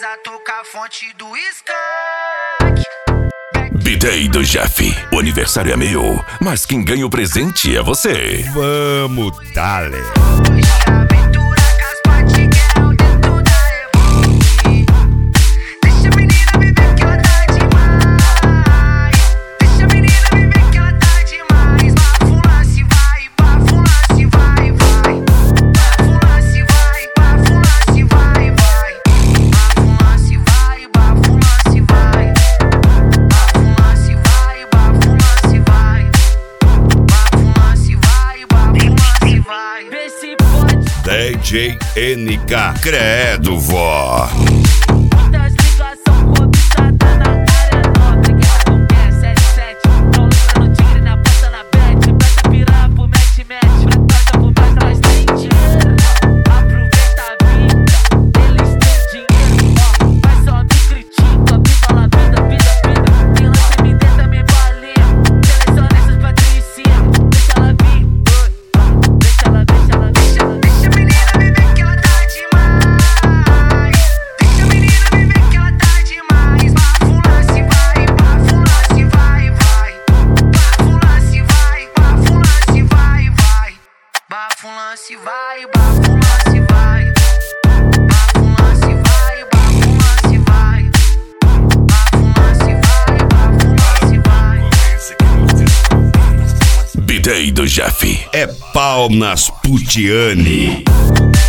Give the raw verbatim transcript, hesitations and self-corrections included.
toca a fonte do skunk. B-Day do Jeff. O aniversário é meu, mas quem ganha o presente é você. Vamos, dale. Hoje a aventura com as patiguelas dentro da Evoque. Deixa a menina viver que ela tá demais. Deixa a menina viver que ela tá demais. Bafula se vai, bafula se vai, vai. Bafula se vai, bafula se vai, vai. Bafula se vai, bafula se vai. Bafula se vai, bafula se vai. Bafula se vai, bafula se vai. Vê se pode. D J N K, credo, vó. Muitas ligações cobiçadas na área nobre. Guerra com guerra, sete sete. Tão lucrando tigre na ponta na bet. Presta piranha pro match-match. Presta por mais, nós tem dinheiro. Aproveita a vida, eles têm dinheiro. Ó, mas só me critica. Viva la vida, vida, vida. Tem lance M D também balinha. Seleciona essas patricinhas. Deixa ela vir, oi. Deixa ela, deixa ela, deixa ela. Deixa a menina viver que ela tá demais. Deixa a menina viver que ela tá demais. Bafula se vai, bafula se vai, vai. Bafula se vai, bafula se vai, vai. Bafula se vai, bafula se vai. Bafula se vai, bafula se vai. Bafula se vai, bafula se vai. B-Day do Jeff. É pau nas putiane.